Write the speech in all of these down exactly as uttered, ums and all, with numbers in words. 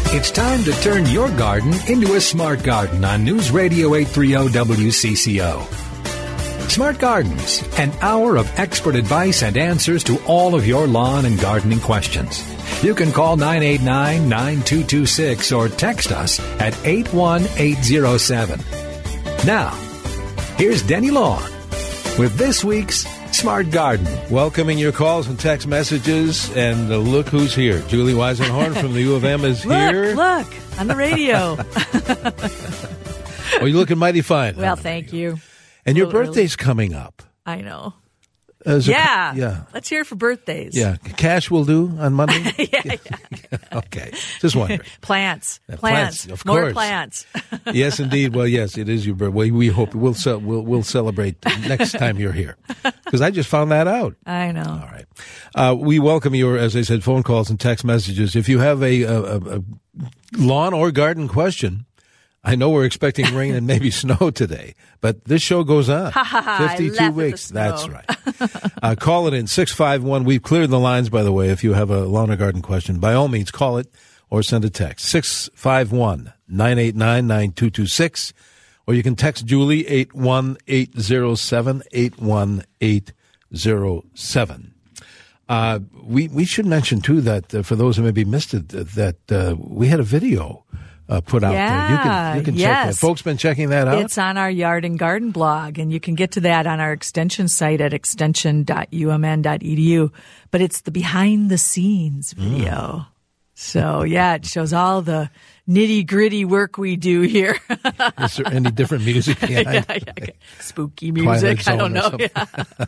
It's time to turn your garden into a smart garden on News Radio eight thirty W C C O. Smart Gardens, an hour of expert advice and answers to all of your lawn and gardening questions. You can call nine eight nine, nine two two six or text us at eight one eight zero seven. Now, here's Denny Long with this week's Smart Garden. Welcoming your calls and text messages, and uh, look who's here. Julie Weisenhorn from the U of M is look, here. Look, on the radio. Oh, you're looking mighty fine. Well, thank you. And your birthday's coming up. I know. As a- Yeah. yeah. Let's hear it for birthdays. Yeah. Cash will do on Monday? yeah, yeah. Okay. Just wondering. Plants. Yeah, plants. plants, of More course. plants. Yes, indeed. Well, yes, it is your birthday. We hope we'll, ce- we'll, we'll celebrate next time you're here. Because I just found that out. I know. All right. Uh, we welcome your, as I said, phone calls and text messages. If you have a, a, a lawn or garden question, I know we're expecting rain and maybe snow today, but this show goes on. fifty-two weeks. That's right. uh, call it in six five one. We've cleared the lines, by the way. If you have a lawn or garden question, by all means, call it or send a text. six five one, nine eight nine, nine two two six. Or you can text Julie eight one eight zero seven, eight one eight zero seven. Uh, we, we should mention, too, that uh, for those who maybe missed it, uh, that uh, we had a video Uh, put out yeah, there. You can, you can yes. check that. Folks been checking that out? It's on our Yard and Garden blog, and you can get to that on our extension site at extension dot u m n dot e d u. But it's the behind-the-scenes video. Mm. So, yeah, it shows all the nitty-gritty work we do here. Is there any different music behind yeah, yeah, yeah. Spooky music. I don't know. Yeah.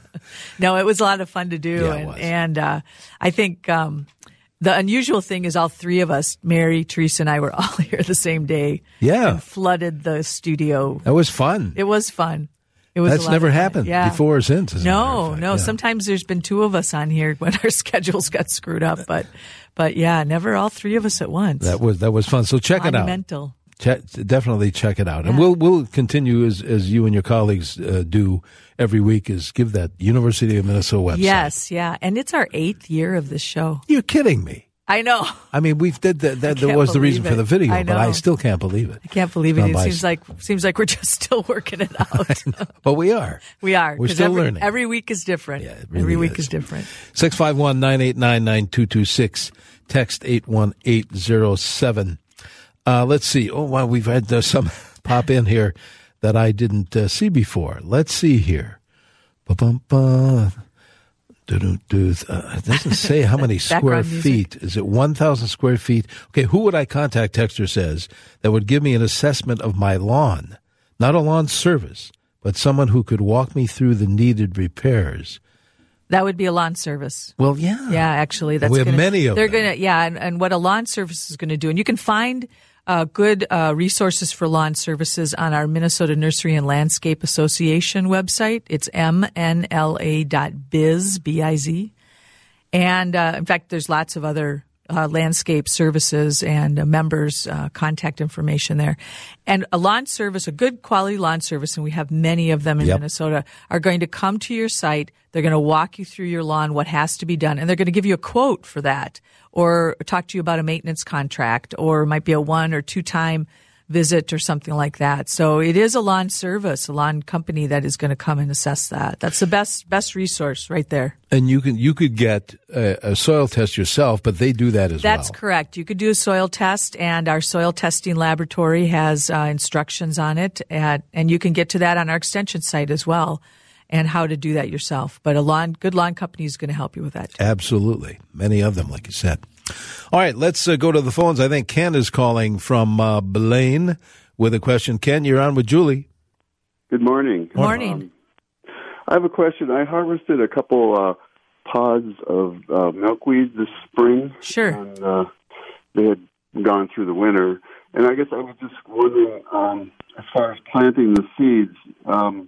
No, it was a lot of fun to do. Yeah, and it was. and uh, I think um, the unusual thing is all three of us, Mary, Teresa, and I, were all here the same day. Yeah. And flooded the studio. That was fun. It was fun. It was That's a lot never of fun. happened yeah. before or since. as a matter No, of fact. no. Yeah. Sometimes there's been two of us on here when our schedules got screwed up, but but yeah, never all three of us at once. That was that was fun. So check Monumental. it out. Check, definitely check it out, and Yeah. we'll we'll continue as as you and your colleagues uh, do every week. Is give that University of Minnesota website. Yes, yeah, and it's our eighth year of this show. You're kidding me. I know. I mean, we've did that. That I there was the can't reason believe for the it. video, I but I know. still can't believe it. I can't believe it. Gone It by seems like seems like we're just still working it out. But we are. We are. We're 'cause still every, learning. Every week is different. Yeah, it really every week is. is different. six five one, nine eight nine, nine two two six. Text eight one eight zero seven. Uh, let's see. Oh, wow, we've had uh, some pop in here that I didn't uh, see before. Let's see here. Ba-bum-ba. Do-do-do. Uh, it doesn't say how many square Background music. feet. Is it one thousand square feet? Okay, who would I contact, Texter says, that would give me an assessment of my lawn? Not a lawn service, but someone who could walk me through the needed repairs. That would be a lawn service. Well, yeah. Yeah, actually, that's We have gonna, many of they're them. Gonna, yeah, and, and what a lawn service is going to do, and you can find uh, good uh, resources for lawn services on our Minnesota Nursery and Landscape Association website. It's m n l a dot biz, B I Z. And uh, in fact, there's lots of other uh, landscape services and uh, members' uh, contact information there. And a lawn service, a good quality lawn service, and we have many of them in Yep. Minnesota, are going to come to your site. They're going to walk you through your lawn, what has to be done, and they're going to give you a quote for that, or talk to you about a maintenance contract, or it might be a one or two time visit or something like that. So it is a lawn service, a lawn company that is going to come and assess that. That's the best best resource right there. And you can you could get a, a soil test yourself, but they do that as That's well. correct. You could do a soil test, and our soil testing laboratory has uh, instructions on it, at, and you can get to that on our extension site as well, and how to do that yourself. But a lawn, good lawn company is going to help you with that too. Absolutely. Many of them, like you said. All right, let's uh, go to the phones. I think Ken is calling from uh, Blaine with a question. Ken, you're on with Julie. Good morning. Good morning. Um, I have a question. I harvested a couple uh, pods of uh, milkweed this spring. Sure. And uh, they had gone through the winter. And I guess I was just wondering, um, as far as planting the seeds, um,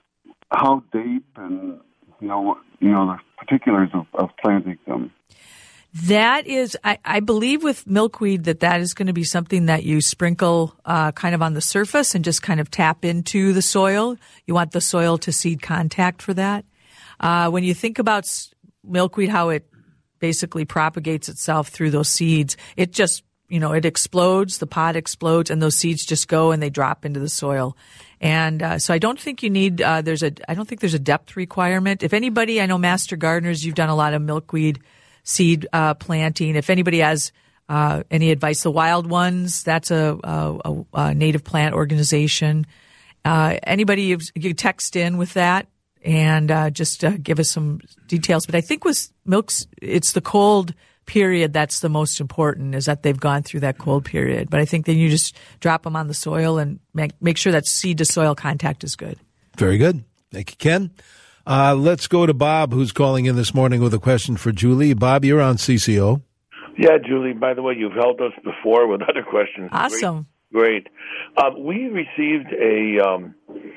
how deep and, you know, what- you know, the particulars of, of planting them. That is, I, I believe with milkweed that that is going to be something that you sprinkle uh, kind of on the surface and just kind of tap into the soil. You want the soil to seed contact for that. Uh, when you think about s- milkweed, how it basically propagates itself through those seeds, it just you know, it explodes, the pot explodes, and those seeds just go and they drop into the soil. And uh, so I don't think you need, uh, there's a, I don't think there's a depth requirement. If anybody, I know master gardeners, you've done a lot of milkweed seed uh, planting. If anybody has uh, any advice, the Wild Ones, that's a, a, a native plant organization. Uh, anybody, you can text in with that and uh, just uh, give us some details. But I think with milks, it's the cold period that's the most important, is that they've gone through that cold period. But I think then you just drop them on the soil and make, make sure that seed to soil contact is good. Very good. Thank you, Ken. Uh, let's go to Bob, who's calling in this morning with a question for Julie. Bob, you're on C C O. Yeah, Julie, by the way, you've helped us before with other questions. Awesome. Great. Great. Uh, we received a um,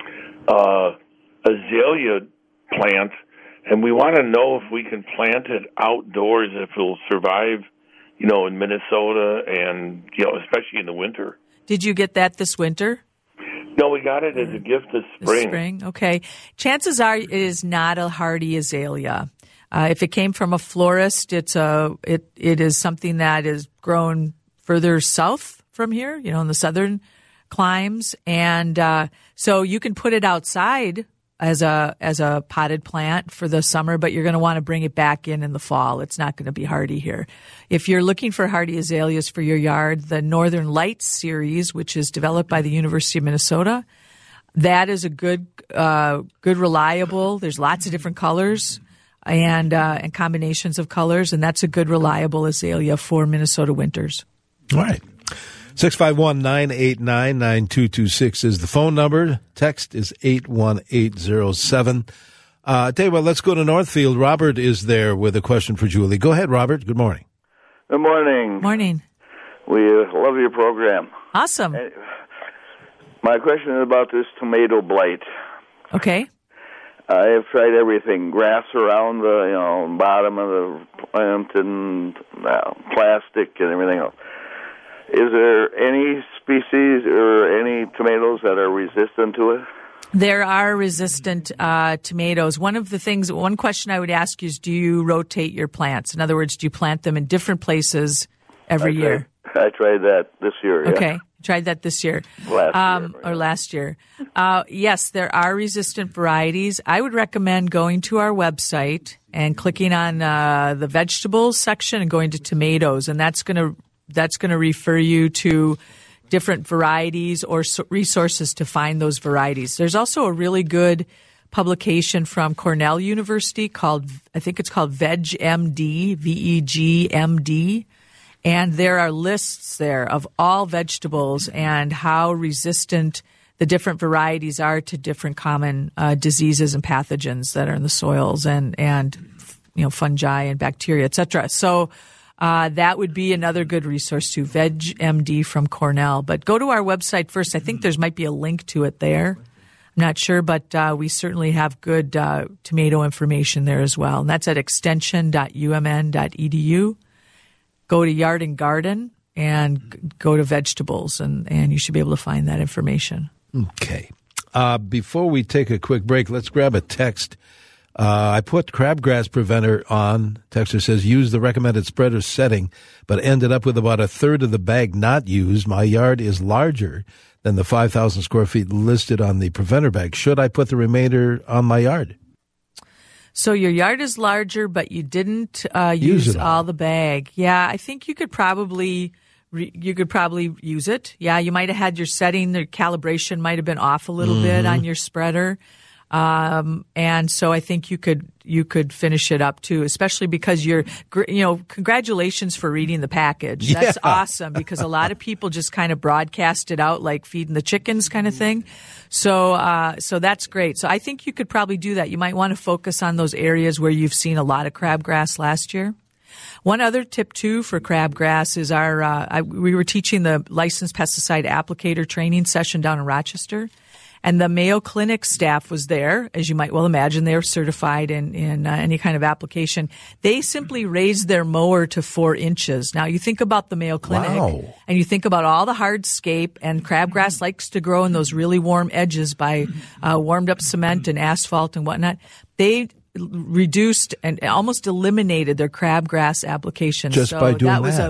uh, azalea plant, and we want to know if we can plant it outdoors, if it'll survive, you know, in Minnesota and, you know, especially in the winter. Did you get that this winter? No, we got it as a gift this spring. This spring, okay. Chances are it is not a hardy azalea. Uh, if it came from a florist, it's a it it is something that is grown further south from here, you know, in the southern climes, and uh, so you can put it outside as a as a potted plant for the summer, but you're going to want to bring it back in in the fall. It's not going to be hardy here. If you're looking for hardy azaleas for your yard, the Northern Lights series, which is developed by the University of Minnesota, that is a good, uh, good, reliable. There's lots of different colors and uh, and combinations of colors, and that's a good, reliable azalea for Minnesota winters. All right. six five one, nine eight nine, nine two two six is the phone number. Text is eight one eight zero seven. Uh, tell you what, let's go to Northfield. Robert is there with a question for Julie. Go ahead, Robert. Good morning. Good morning. Morning. We uh, love your program. Awesome. Uh, my question is about this tomato blight. Okay. I have tried everything, grass around the you know bottom of the plant and uh, plastic and everything else. Is there any species or any tomatoes that are resistant to it? There are resistant uh, tomatoes. One of the things, one question I would ask you is, do you rotate your plants? In other words, do you plant them in different places every I tried, year? I tried that this year. Okay. Yeah. Tried that this year. Last um, year. Right? Or last year. Uh, yes, there are resistant varieties. I would recommend going to our website and clicking on uh, the vegetables section and going to tomatoes, and that's going to that's going to refer you to different varieties or resources to find those varieties. There's also a really good publication from Cornell University called, I think it's called VegMD, V E G M D. And there are lists there of all vegetables and how resistant the different varieties are to different common uh, diseases and pathogens that are in the soils and, and you know, fungi and bacteria, et cetera. So uh, that would be another good resource too, VegMD from Cornell. But go to our website first. I think there's might be a link to it there. I'm not sure, but uh, we certainly have good uh, tomato information there as well. And that's at extension dot u m n dot e d u. Go to Yard and Garden and go to vegetables, and, and you should be able to find that information. Okay. Uh, before we take a quick break, let's grab a text. Uh, I put crabgrass preventer on. Texter says, use the recommended spreader setting, but ended up with about a third of the bag not used. My yard is larger than the five thousand square feet listed on the preventer bag. Should I put the remainder on my yard? So your yard is larger, but you didn't uh, use, use all. all the bag. Yeah, I think you could probably re- you could probably use it. Yeah, you might have had your setting, the calibration might have been off a little mm-hmm. bit on your spreader, um, and so I think you could you could finish it up too. Especially because you're you know congratulations for reading the package. That's yeah. awesome because a lot of people just kind of broadcast it out like feeding the chickens kind of thing. So, uh, so that's great. So I think you could probably do that. You might want to focus on those areas where you've seen a lot of crabgrass last year. One other tip too for crabgrass is our, uh, I, we were teaching the licensed pesticide applicator training session down in Rochester. And the Mayo Clinic staff was there, as you might well imagine. They're certified in, in uh, any kind of application. They simply raised their mower to four inches. Now, you think about the Mayo Clinic, wow. and you think about all the hardscape, and crabgrass likes to grow in those really warm edges by uh, warmed up cement and asphalt and whatnot. They reduced and almost eliminated their crabgrass applications. Just so by doing that was that. a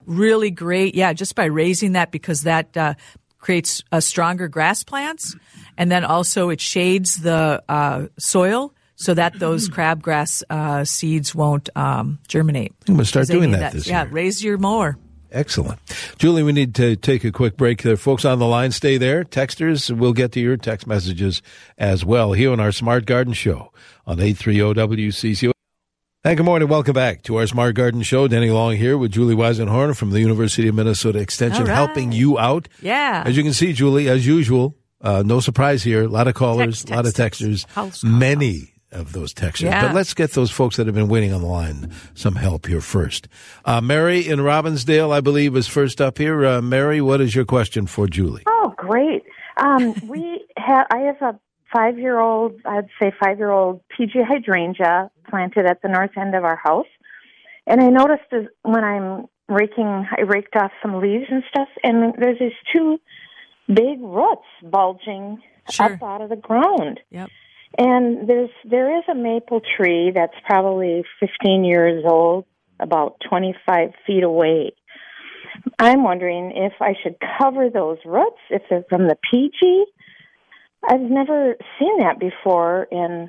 really great. Yeah, just by raising that, because that uh, creates uh, stronger grass plants, and then also it shades the uh, soil so that those crabgrass uh, seeds won't um, germinate. I'm going to start doing that, that this yeah, year. Yeah, raise your mower. Excellent. Julie, we need to take a quick break there. Folks on the line, stay there. Texters, we'll get to your text messages as well here on our Smart Garden Show on eight thirty W C C O. Hey, good morning. Welcome back to our Smart Garden Show. Danny Long here with Julie Weisenhorn from the University of Minnesota Extension, All right. helping you out. Yeah. As you can see, Julie, as usual, uh, no surprise here. A lot of callers, Text, a lot of text, texters, text. many of those texters. Yeah. But let's get those folks that have been waiting on the line some help here first. Uh, Mary in Robbinsdale, I believe, is first up here. Uh, Mary, what is your question for Julie? Oh, great. Um, we have, I have a five-year-old, I'd say five-year-old P G hydrangea planted at the north end of our house. And I noticed as, when I'm raking, I raked off some leaves and stuff, and there's these two big roots bulging Sure. up out of the ground. Yep. And there's there is a maple tree that's probably fifteen years old, about twenty-five feet away. I'm wondering if I should cover those roots, if they're from the P G. I've never seen that before in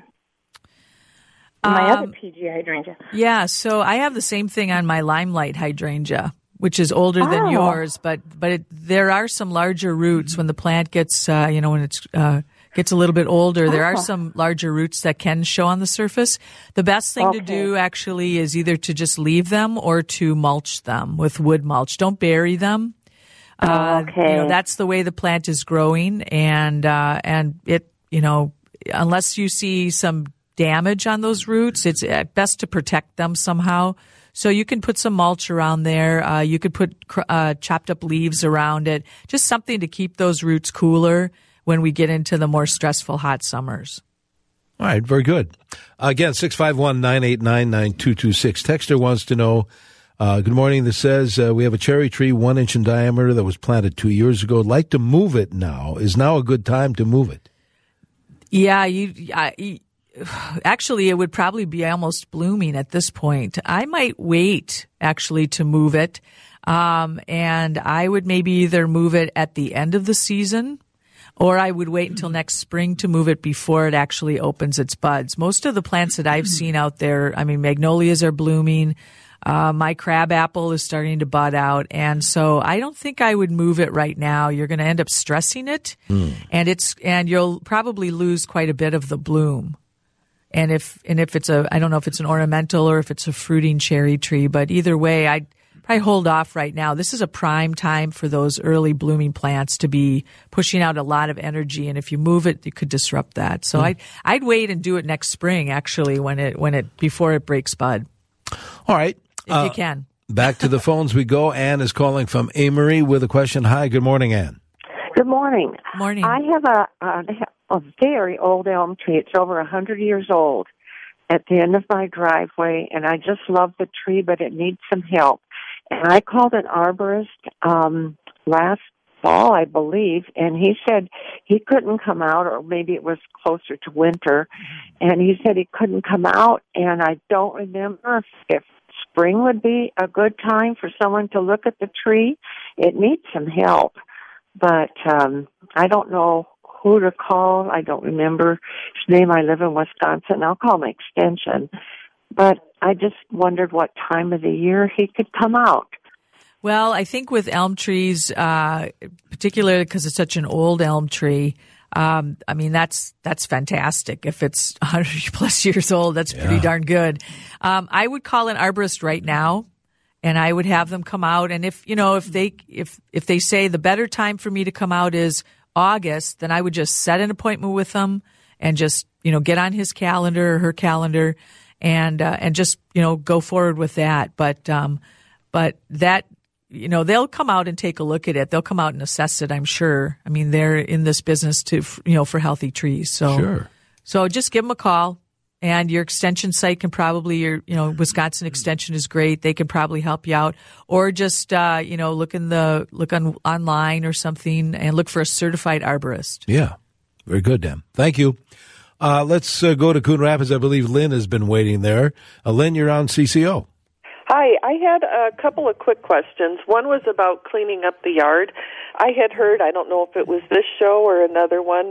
my Um, other P G hydrangea. Yeah, so I have the same thing on my limelight hydrangea, which is older than Oh. yours, but but it, there are some larger roots when the plant gets, uh, you know, when it's uh, gets a little bit older. There are Oh. some larger roots that can show on the surface. The best thing to Okay. do actually is either to just leave them or to mulch them with wood mulch. Don't bury them. Uh, Okay. You know, that's the way the plant is growing, and uh, and it, you know, unless you see some damage on those roots, it's best to protect them somehow. So you can put some mulch around there. Uh, you could put uh, chopped up leaves around it, just something to keep those roots cooler when we get into the more stressful hot summers. All right, very good. Uh, again, six five one, nine eight nine, nine two two six. Texter wants to know, uh, good morning, this says, uh, we have a cherry tree one inch in diameter that was planted two years ago. I'd like to move it now. Is now a good time to move it? Yeah, you, I, actually, it would probably be almost blooming at this point. I might wait, actually, to move it. Um, and I would maybe either move it at the end of the season, or I would wait until next spring to move it before it actually opens its buds. Most of the plants that I've seen out there, I mean, magnolias are blooming. Uh, my crabapple is starting to bud out. And so I don't think I would move it right now. You're going to end up stressing it, mm. and it's, and you'll probably lose quite a bit of the bloom. And if, and if it's a, I don't know if it's an ornamental or if it's a fruiting cherry tree, but either way, I'd probably hold off right now. This is a prime time for those early blooming plants to be pushing out a lot of energy. And if you move it, you could disrupt that. So mm. I'd, I'd wait and do it next spring, actually, when it, when it, before it breaks bud. All right. If uh, you can. Back to the phones we go. Ann is calling from Amory with a question. Hi, good morning, Ann. Good morning. Morning. I have a, a, a very old elm tree. It's over one hundred years old at the end of my driveway, and I just love the tree, but it needs some help. And I called an arborist um, last fall, I believe, and he said he couldn't come out, or maybe it was closer to winter, and he said he couldn't come out, and I don't remember if, if spring would be a good time for someone to look at the tree. It needs some help, but um, I don't know who to call. I don't remember his name. I live in Wisconsin. I'll call my extension. But I just wondered what time of the year he could come out. Well, I think with elm trees, uh, particularly because it's such an old elm tree, um, I mean, that's that's fantastic. If it's one hundred plus years old, that's yeah. pretty darn good. Um, I would call an arborist right now, and I would have them come out. And if you know, if they if if they say the better time for me to come out is August, then I would just set an appointment with them and just you know get on his calendar or her calendar, and uh, and just you know go forward with that. But um, but that. You know, they'll come out and take a look at it. They'll come out and assess it, I'm sure. I mean, they're in this business to, you know, for healthy trees. So, sure. So just give them a call, and your extension site can probably, your, you know, Wisconsin Extension is great. They can probably help you out, or just, uh, you know, look in the, look on online or something and look for a certified arborist. Yeah. Very good, Dan. Thank you. Uh, let's uh, go to Coon Rapids. I believe Lynn has been waiting there. Uh, Lynn, you're on C C O. Hi, I had a couple of quick questions. One was about cleaning up the yard. I had heard, I don't know if it was this show or another one,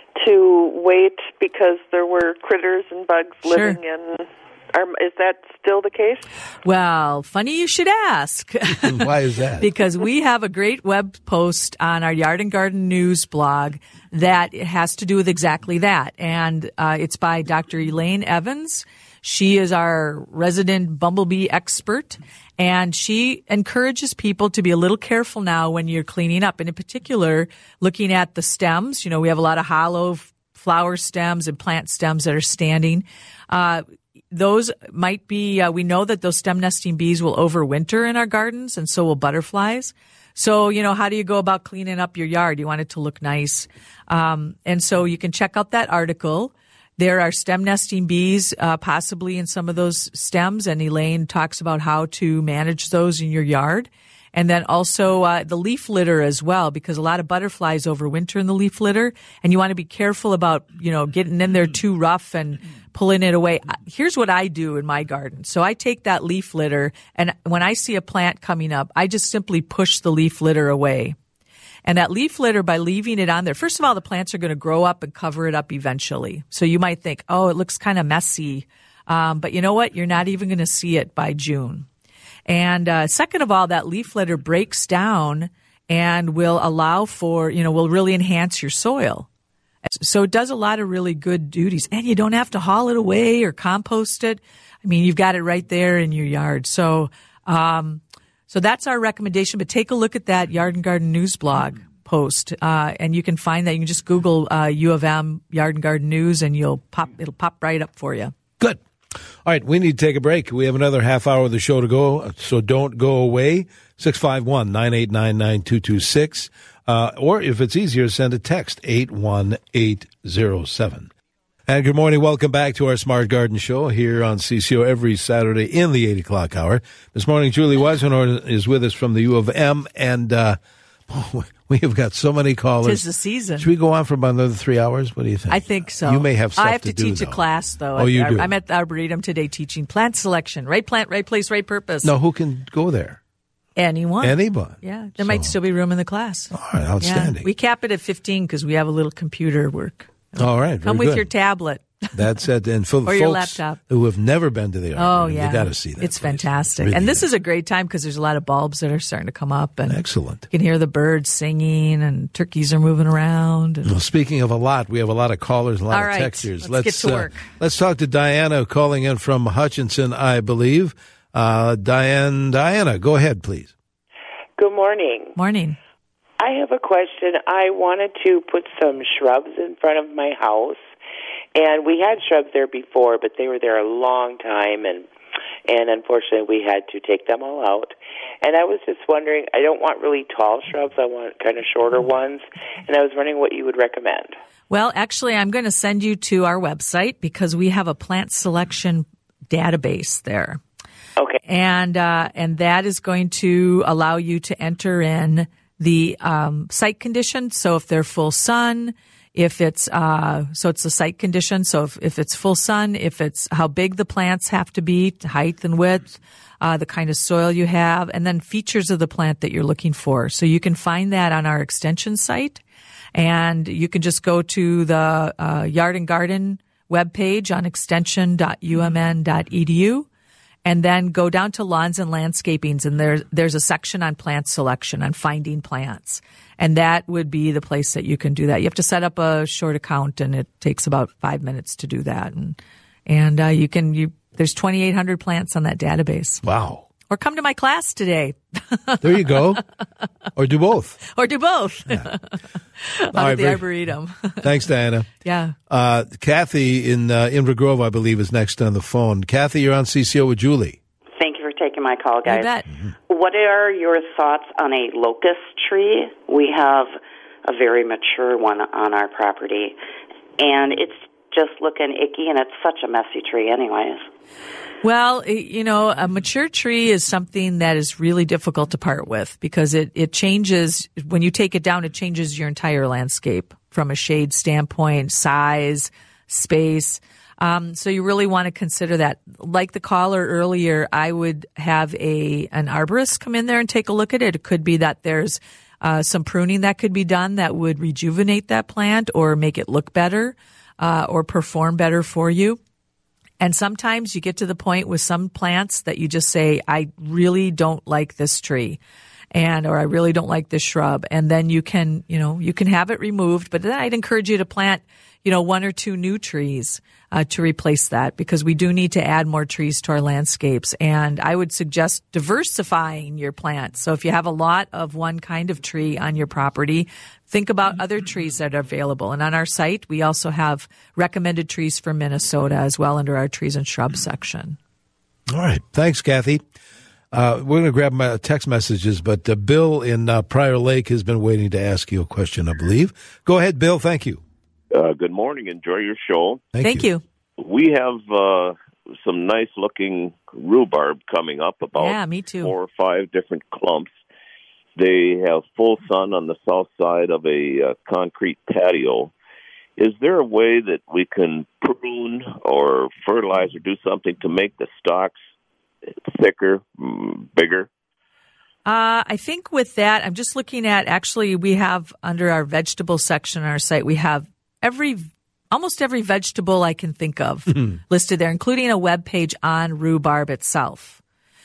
to wait because there were critters and bugs Sure. living in. Are, is that still the case? Well, funny you should ask. Why is that? Because we have a great web post on our Yard and Garden News blog that has to do with exactly that. And uh, it's by Doctor Elaine Evans. She is our resident bumblebee expert, and she encourages people to be a little careful now when you're cleaning up. And in particular, looking at the stems. You know, we have a lot of hollow flower stems and plant stems that are standing. Uh, Those might be, uh, we know that those stem nesting bees will overwinter in our gardens, and so will butterflies. So, you know, how do you go about cleaning up your yard? You want it to look nice. Um, and so you can check out that article. There are stem nesting bees, uh, possibly in some of those stems, and Elaine talks about how to manage those in your yard. And then also uh, the leaf litter as well, because a lot of butterflies overwinter in the leaf litter, and you want to be careful about, you know, getting in there too rough and pulling it away. Here's what I do in my garden. So I take that leaf litter, and when I see a plant coming up, I just simply push the leaf litter away. And that leaf litter, by leaving it on there, first of all, the plants are going to grow up and cover it up eventually. So you might think, oh, it looks kind of messy. Um, but you know what? You're not even going to see it by June. And uh, second of all, that leaf litter breaks down and will allow for, you know, will really enhance your soil. So it does a lot of really good duties. And you don't have to haul it away or compost it. I mean, you've got it right there in your yard. So um, so that's our recommendation. But take a look at that Yard and Garden News blog post, uh, and you can find that. You can just Google uh, U of M Yard and Garden News, and you'll pop. It'll pop right up for you. Good. All right, we need to take a break. We have another half hour of the show to go, so don't go away. six five one, nine eight nine, nine two two six. Uh, or if it's easier, send a text, eight one eight zero seven. And good morning. Welcome back to our Smart Garden Show here on C C O every Saturday in the eight o'clock hour. This morning, Julie Weisenhorn is with us from the U of M, and uh, oh, we have got so many callers. Tis the season. Should we go on for about another three hours? What do you think? I think so. You may have stuff I have to, to, do, teach though. a class, though. Oh, you I, do? I'm at the Arboretum today teaching plant selection. Right plant, right place, right purpose. No, who can go there? Anyone. Anyone. Yeah, there So- might still be room in the class. All right, outstanding. Yeah. We cap it at fifteen because we have a little computer work. All right, Come very with good. your tablet. That's it. And for Or your folks laptop. who have never been to the Oh, Arboretum, yeah. you got to see that. It's place. fantastic. Really and this is. is a great time because there's a lot of bulbs that are starting to come up. And Excellent. you can hear the birds singing and turkeys are moving around. And Well, speaking of a lot, we have a lot of callers, a lot All of right, texters. let's get to uh, work. let's talk to Diana calling in from Hutchinson, I believe. Uh, Diane, Diana, go ahead, please. Good morning. Morning. I have a question. I wanted to put some shrubs in front of my house, and we had shrubs there before, but they were there a long time, and and unfortunately we had to take them all out. And I was just wondering, I don't want really tall shrubs, I want kind of shorter ones, and I was wondering what you would recommend. Well, actually, I'm going to send you to our website because we have a plant selection database there. Okay. And uh, and that is going to allow you to enter in the um, site condition. So if they're full sun, if it's uh, so it's the site condition. So if, if it's full sun, if it's how big the plants have to be, height and width, uh, the kind of soil you have, and then features of the plant that you're looking for. So you can find that on our extension site, and you can just go to the uh, Yard and Garden webpage on extension dot u m n dot e d u. And then go down to lawns and landscapings, and there, there's a section on plant selection, on finding plants. And that would be the place that you can do that. You have to set up a short account, and it takes about five minutes to do that. And and uh, you can you there's twenty-eight hundred plants on that database. Wow. Or come to my class today. There you go. Or do both. Or do both. Yeah. Out All right, at the very- Arboretum. Thanks, Diana. Yeah. Uh, Kathy in uh, Inver Grove, I believe, is next on the phone. Kathy, you're on C C O with Julie. Thank you for taking my call, guys. You bet. What are your thoughts on a locust tree? We have a very mature one on our property, and it's just looking icky, and it's such a messy tree anyways. Well, you know, a mature tree is something that is really difficult to part with because it, it changes, when you take it down, it changes your entire landscape from a shade standpoint, size, space. Um, so you really want to consider that. Like the caller earlier, I would have a an arborist come in there and take a look at it. It could be that there's uh, some pruning that could be done that would rejuvenate that plant or make it look better uh, or perform better for you. And sometimes you get to the point with some plants that you just say, I really don't like this tree. And, or I really don't like this shrub. And then you can, you know, you can have it removed, but then I'd encourage you to plant, you know, one or two new trees, uh, to replace that, because we do need to add more trees to our landscapes. And I would suggest diversifying your plants. So if you have a lot of one kind of tree on your property, think about other trees that are available. And on our site, we also have recommended trees for Minnesota as well under our trees and shrubs section. All right. Thanks, Kathy. Uh, we're going to grab my text messages, but uh, Bill in uh, Prior Lake has been waiting to ask you a question, I believe. Go ahead, Bill. Thank you. Uh, good morning. Enjoy your show. Thank, Thank you. you. We have uh, some nice-looking rhubarb coming up, about yeah, me too. four or five different clumps. They have full sun on the south side of a uh, concrete patio. Is there a way that we can prune or fertilize or do something to make the stalks thicker, bigger? Uh, I think with that, I'm just looking at, actually, we have under our vegetable section on our site, we have every, almost every vegetable I can think of listed there, including a web page on rhubarb itself.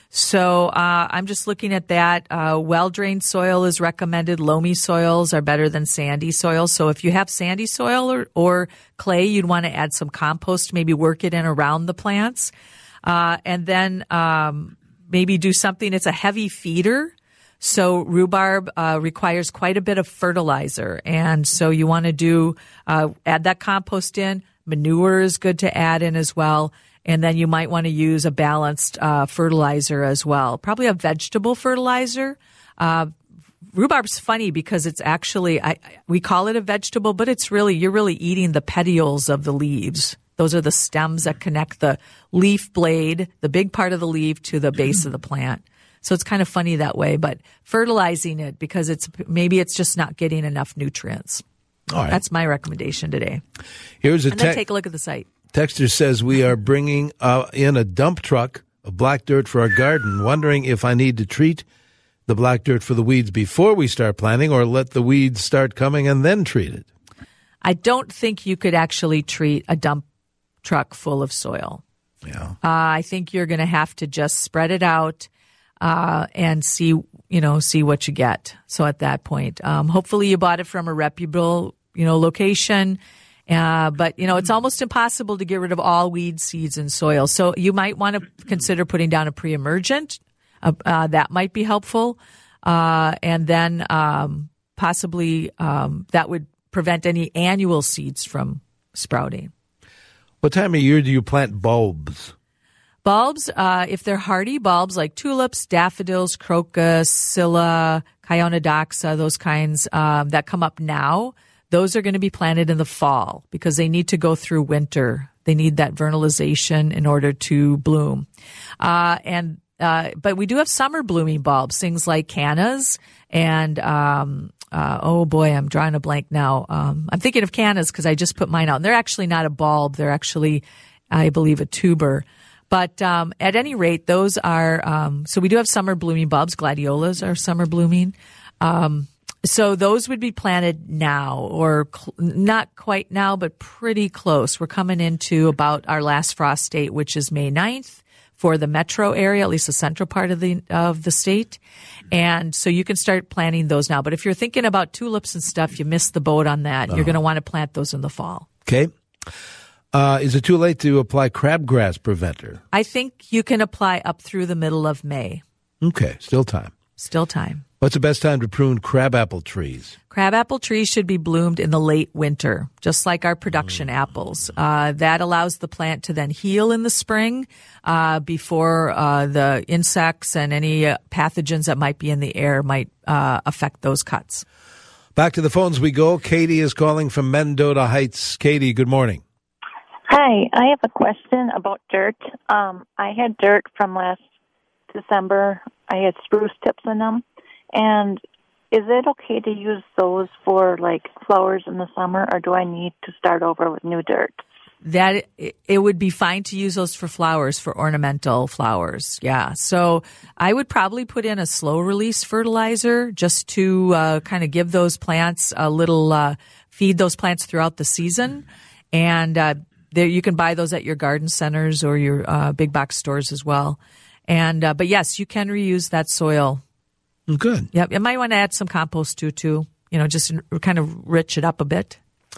So uh, I'm just looking at that. Uh, well-drained soil is recommended. Loamy soils are better than sandy soils. So if you have sandy soil or, or clay, you'd want to add some compost, maybe work it in around the plants. Uh, and then um, maybe do something. It's a heavy feeder. So rhubarb uh, requires quite a bit of fertilizer. And so you want to do, uh, add that compost in. Manure is good to add in as well. And then you might want to use a balanced uh, fertilizer as well. Probably a vegetable fertilizer. Uh, rhubarb's funny because it's actually, I, we call it a vegetable, but it's really, you're really eating the petioles of the leaves. Those are the stems that connect the leaf blade, the big part of the leaf, to the base of the plant. So it's kind of funny that way, but fertilizing it because it's maybe it's just not getting enough nutrients. All right. That's my recommendation today. Here's a and then te- take a look at the site. Texter says we are bringing uh, in a dump truck of black dirt for our garden, wondering if I need to treat the black dirt for the weeds before we start planting or let the weeds start coming and then treat it. I don't think you could actually treat a dump truck full of soil. Yeah. Uh, I think you're going to have to just spread it out uh, and see, you know, see what you get. So at that point, um, hopefully you bought it from a reputable, you know, location. Uh, but, you know, it's almost impossible to get rid of all weed seeds and soil. So you might want to consider putting down a pre-emergent. Uh, uh, that might be helpful. Uh, and then um, possibly um, that would prevent any annual seeds from sprouting. What time of year do you plant bulbs? Bulbs, uh, if they're hardy bulbs like tulips, daffodils, crocus, scilla, chionodoxa, those kinds uh, that come up now, those are going to be planted in the fall because they need to go through winter. They need that vernalization in order to bloom. Uh, and uh, but we do have summer blooming bulbs, things like cannas and um, uh, oh boy, I'm drawing a blank now. Um, I'm thinking of cannas because I just put mine out. And they're actually not a bulb; they're actually, I believe, a tuber. But um, at any rate, those are um, so we do have summer blooming bulbs. Gladiolas are summer blooming. Um, So those would be planted now, or cl- not quite now, but pretty close. We're coming into about our last frost date, which is May ninth for the metro area, at least the central part of the of the state. And so you can start planting those now. But if you're thinking about tulips and stuff, you missed the boat on that. Oh. You're going to want to plant those in the fall. Okay. Uh, is it too late to apply crabgrass preventer? I think you can apply up through the middle of May. Okay, still time. Still time. What's the best time to prune crabapple trees? Crabapple trees should be bloomed in the late winter, just like our production mm. apples. Uh, that allows the plant to then heal in the spring uh, before uh, the insects and any uh, pathogens that might be in the air might uh, affect those cuts. Back to the phones we go. Katie is calling from Mendota Heights. Katie, good morning. Hi, I have a question about dirt. Um, I had dirt from last December. I had spruce tips in them. And is it okay to use those for, like, flowers in the summer, or do I need to start over with new dirt? That it, it would be fine to use those for flowers, for ornamental flowers. Yeah. So I would probably put in a slow release fertilizer just to uh, kind of give those plants a little, uh, feed those plants throughout the season. And uh, there you can buy those at your garden centers or your uh, big box stores as well. And uh, but yes, you can reuse that soil. Good. Yep. You might want to add some compost too, too. You know, just kind of rich it up a bit.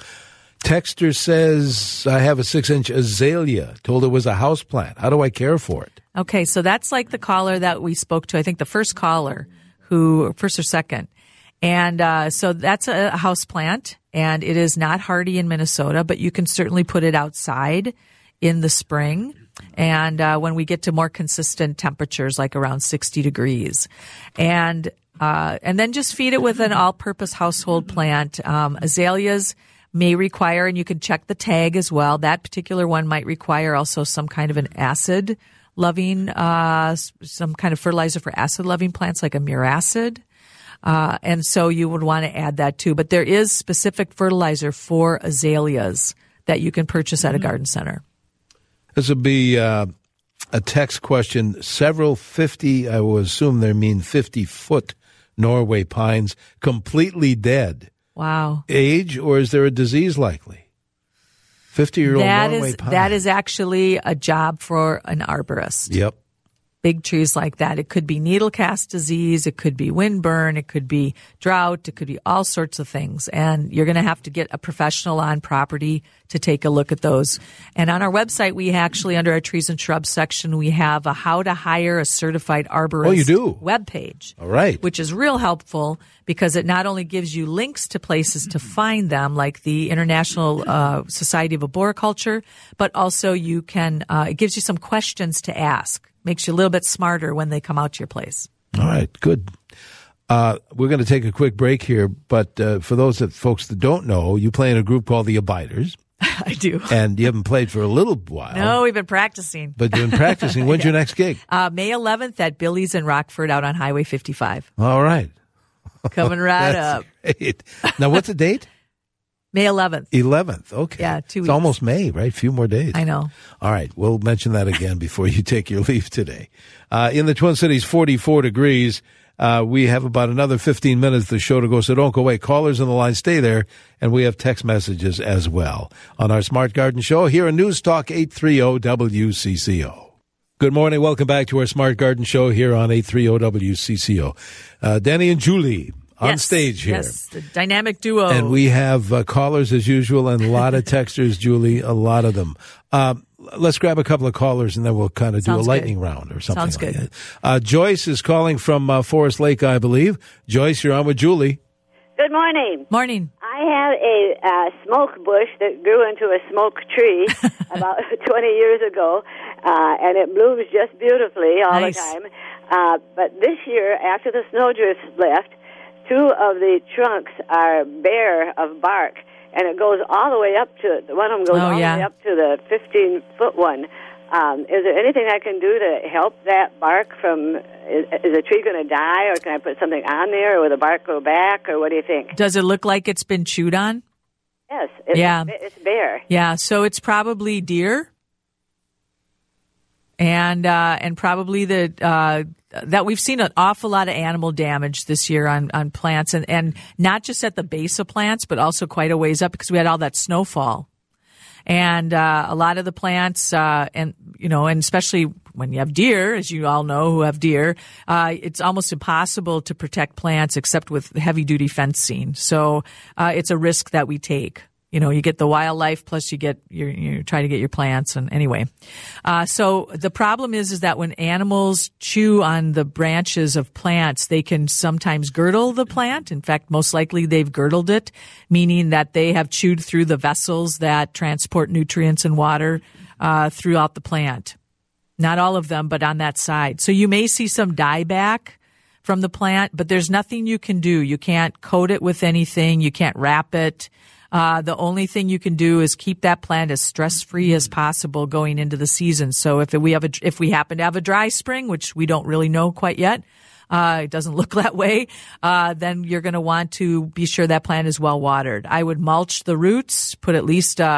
Texter says, I have a six-inch azalea. Told it was a house plant. How do I care for it? Okay, so that's like the caller that we spoke to, I think the first caller, who first or second. And uh, so that's a house plant, and it is not hardy in Minnesota, but you can certainly put it outside in the spring. And uh, when we get to more consistent temperatures, like around sixty degrees. And uh, and then just feed it with an all-purpose household plant. Um, azaleas may require, and you can check the tag as well, that particular one might require also some kind of an acid-loving, uh, some kind of fertilizer for acid-loving plants like a muracid. Uh, and so you would want to add that too. But there is specific fertilizer for azaleas that you can purchase at a garden center. This would be uh, a text question. Several fifty, I will assume they mean fifty-foot Norway pines, completely dead. Wow. Age, or is there a disease likely? fifty-year-old Norway is, pine. That is actually a job for an arborist. Yep. Big trees like that. It could be needle cast disease. It could be windburn. It could be drought. It could be all sorts of things. And you're going to have to get a professional on property to take a look at those. And on our website, we actually, under our trees and shrubs section, we have a how to hire a certified arborist oh, you do? webpage. All right. Which is real helpful because it not only gives you links to places to find them, like the International uh, Society of Arboriculture, but also you can, uh, it gives you some questions to ask. Makes you a little bit smarter when they come out to your place. All right, good. Uh, we're going to take a quick break here, but uh, for those that folks that don't know, you play in a group called the Abiders. I do. And you haven't played for a little while. No, we've been practicing. But you've been practicing. When's yeah. your next gig? Uh, May eleventh at Billy's in Rockford out on Highway fifty-five. All right. Coming right up. Great. Now, what's the date? May eleventh. eleventh, okay. Yeah, two weeks. It's almost May, right? A few more days. I know. All right, we'll mention that again before you take your leave today. Uh, in the Twin Cities, forty-four degrees. Uh, we have about another fifteen minutes of the show to go, so don't go away. Callers on the line, stay there, and we have text messages as well on our Smart Garden Show here on News Talk eight thirty W C C O. Good morning. Welcome back to our Smart Garden Show here on eight thirty W C C O. Uh, Danny and Julie on yes, stage here. Yes, the dynamic duo. And we have uh, callers as usual and a lot of texters, Julie, a lot of them. Um, let's grab a couple of callers and then we'll kind of do a lightning good. round or something Sounds like good. that. Uh, Joyce is calling from uh, Forest Lake, I believe. Joyce, you're on with Julie. Good morning. Morning. I have a uh, smoke bush that grew into a smoke tree about twenty years ago, uh, and it blooms just beautifully all nice. the time. Uh, but this year, after the snowdrifts left, two of the trunks are bare of bark, and it goes all the way up to, one of them goes oh, all yeah. the way up to the fifteen-foot one. Um, is there anything I can do to help that bark from, is, is the tree going to die, or can I put something on there, or will the bark grow back, or what do you think? Does it look like it's been chewed on? Yes, it's, yeah. it's bare. Yeah, so it's probably deer. And uh, and probably the uh, that we've seen an awful lot of animal damage this year on, on plants, and, and not just at the base of plants, but also quite a ways up because we had all that snowfall. And uh, a lot of the plants, uh, and you know, and especially when you have deer, as you all know who have deer, uh, it's almost impossible to protect plants except with heavy-duty fencing. So uh, it's a risk that we take. You know, you get the wildlife, plus you get your, you try to get your plants. And anyway, uh, so the problem is, is that when animals chew on the branches of plants, they can sometimes girdle the plant. In fact, most likely they've girdled it, meaning that they have chewed through the vessels that transport nutrients and water, uh, throughout the plant. Not all of them, but on that side. So you may see some dieback from the plant, but there's nothing you can do. You can't coat it with anything. You can't wrap it. Uh, the only thing you can do is keep that plant as stress-free as possible going into the season. So if we have a, if we happen to have a dry spring, which we don't really know quite yet, uh, it doesn't look that way, uh, then you're going to want to be sure that plant is well watered. I would mulch the roots, put at least, uh,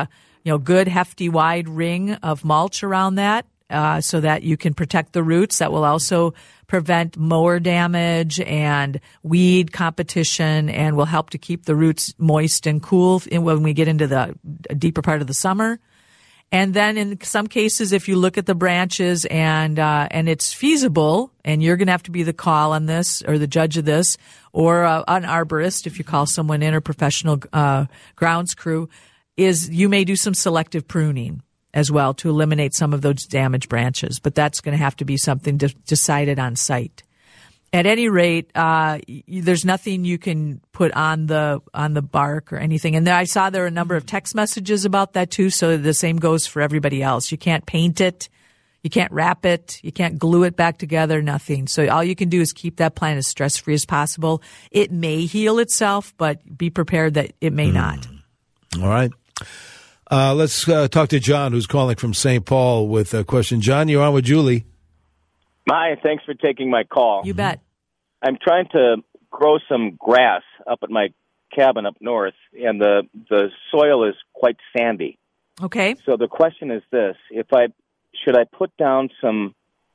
you know, good, hefty, wide ring of mulch around that uh, so that you can protect the roots. That will also prevent mower damage and weed competition and will help to keep the roots moist and cool when we get into the deeper part of the summer. And then in some cases, if you look at the branches and uh, and it's feasible, and you're going to have to be the call on this or the judge of this, or uh, an arborist if you call someone in, or professional uh, grounds crew, is you may do some selective pruning as well to eliminate some of those damaged branches. But that's going to have to be something de- decided on site. At any rate, uh, y- there's nothing you can put on the on the bark or anything. And there, I saw there were a number of text messages about that too. So the same goes for everybody else. You can't paint it, you can't wrap it, you can't glue it back together. Nothing. So all you can do is keep that plant as stress free as possible. It may heal itself, but be prepared that it may mm. not. All right. Uh, let's uh, talk to John, who's calling from Saint Paul with a question. John, you're on with Julie. Hi, thanks for taking my call. You bet. I'm trying to grow some grass up at my cabin up north, and the, the soil is quite sandy. Okay. So the question is this: if I should I put down some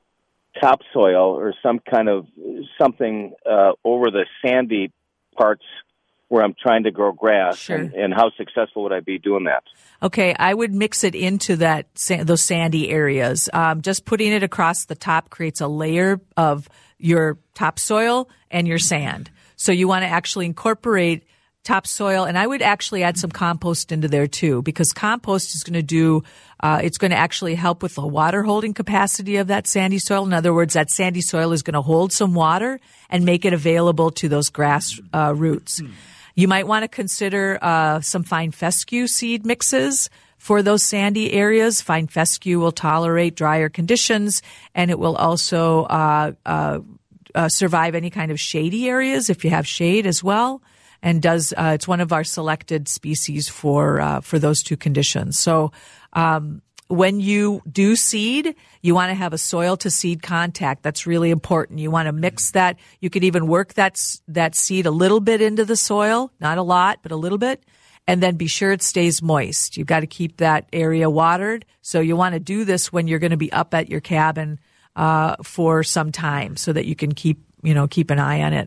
topsoil or some kind of something uh, over the sandy parts where I'm trying to grow grass, sure. and, and how successful would I be doing that? Okay, I would mix it into that those sandy areas. Um, just putting it across the top creates a layer of your topsoil and your sand. So you want to actually incorporate topsoil, and I would actually add some compost into there too, because compost is going to do, uh, it's going to actually help with the water holding capacity of that sandy soil. In other words, that sandy soil is going to hold some water and make it available to those grass uh, roots. Hmm. You might want to consider uh, some fine fescue seed mixes for those sandy areas. Fine fescue will tolerate drier conditions, and it will also uh, uh, uh, survive any kind of shady areas if you have shade as well. And does uh, it's one of our selected species for uh, for those two conditions. So um, when you do seed, you want to have a soil to seed contact. That's really important. You want to mix that. You could even work that that seed a little bit into the soil, not a lot, but a little bit, and then be sure it stays moist. You've got to keep that area watered. So you want to do this when you're going to be up at your cabin uh, for some time, so that you can keep you know keep an eye on it.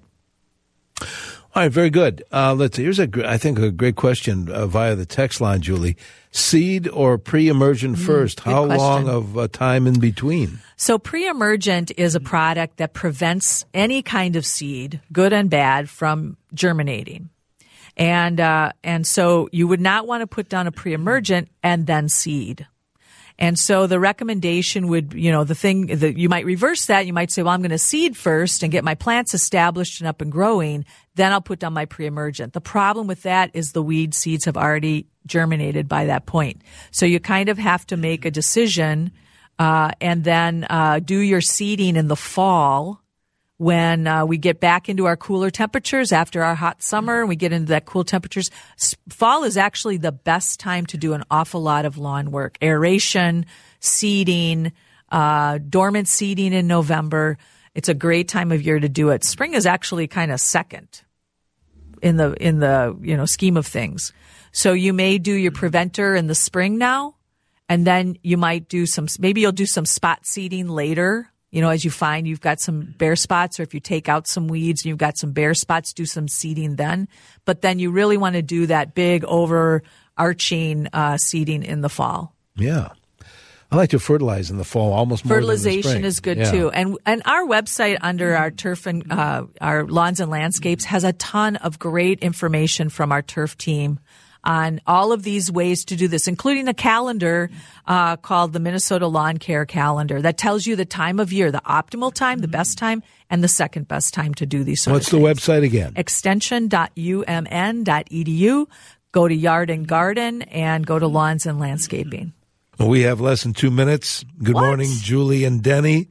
All right, very good. Uh, let's. Here's a, I think, a great question uh, via the text line, Julie. Seed or pre-emergent first? Mm, How question. long of uh, time in between? So pre-emergent is a product that prevents any kind of seed, good and bad, from germinating. And uh, and so you would not want to put down a pre-emergent and then seed. And so the recommendation would, you know, the thing that you might reverse that. You might say, well, I'm going to seed first and get my plants established and up and growing. Then I'll put down my pre-emergent. The problem with that is the weed seeds have already germinated by that point. So you kind of have to make a decision uh, and then uh, do your seeding in the fall when uh, we get back into our cooler temperatures after our hot summer and we get into that cool temperatures. Fall is actually the best time to do an awful lot of lawn work. Aeration, seeding, uh, dormant seeding in November. It's a great time of year to do it. Spring is actually kind of second in the, in the, you know, scheme of things. So you may do your preventer in the spring now, and then you might do some, maybe you'll do some spot seeding later. You know, as you find you've got some bare spots, or if you take out some weeds and you've got some bare spots, do some seeding then. But then you really want to do that big overarching uh, seeding in the fall. Yeah. I like to fertilize in the fall almost more than the spring. Fertilization is good yeah. too. And and our website under our turf and uh, our lawns and landscapes has a ton of great information from our turf team on all of these ways to do this, including a calendar uh, called the Minnesota Lawn Care Calendar that tells you the time of year, the optimal time, the best time, and the second best time to do these sort What's of things. What's the website again? extension dot u m n dot e d u. Go to Yard and Garden and go to Lawns and Landscaping. Well, we have less than two minutes. Good what? morning, Julie and Denny.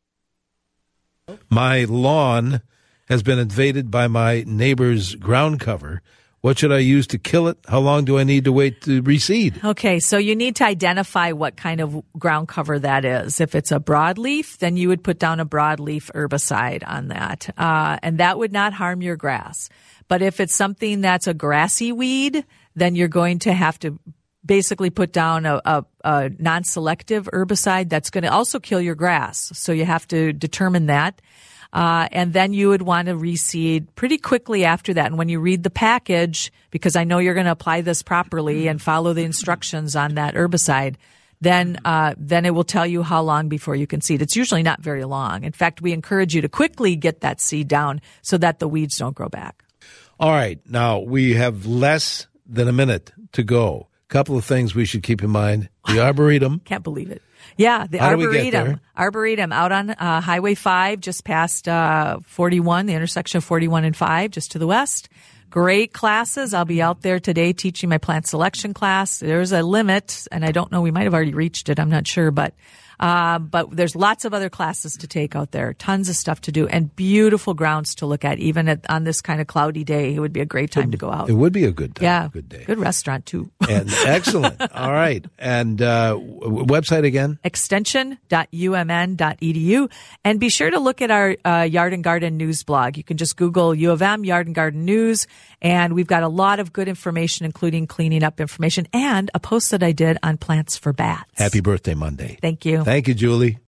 My lawn has been invaded by my neighbor's ground cover. What should I use to kill it? How long do I need to wait to reseed? Okay, so you need to identify what kind of ground cover that is. If it's a broadleaf, then you would put down a broadleaf herbicide on that, uh, and that would not harm your grass. But if it's something that's a grassy weed, then you're going to have to basically put down a, a, a non-selective herbicide that's going to also kill your grass. So you have to determine that. Uh, and then you would want to reseed pretty quickly after that. And when you read the package, because I know you're going to apply this properly and follow the instructions on that herbicide, then uh, then it will tell you how long before you can seed. It's usually not very long. In fact, we encourage you to quickly get that seed down so that the weeds don't grow back. All right. Now, we have less than a minute to go. Couple of things we should keep in mind. The Arboretum. Can't believe it. Yeah, the How Arboretum. do we get there? Arboretum out on uh, Highway five, just past uh, forty-one, the intersection of forty-one and five, just to the west. Great classes. I'll be out there today teaching my plant selection class. There's a limit, and I don't know, we might have already reached it. I'm not sure, but uh, but there's lots of other classes to take out there. Tons of stuff to do and beautiful grounds to look at. Even at, on this kind of cloudy day, it would be a great time to go out. It would be a good time. Yeah, good day. Good restaurant too. And excellent. All right. And uh, w- website again? extension dot u m n dot e d u. And be sure to look at our uh, Yard and Garden News blog. You can just Google U of M Yard and Garden News, and we've got a lot of good information, including cleaning up information and a post that I did on plants for bats. Happy birthday Monday. Thank you. Thank you, Julie.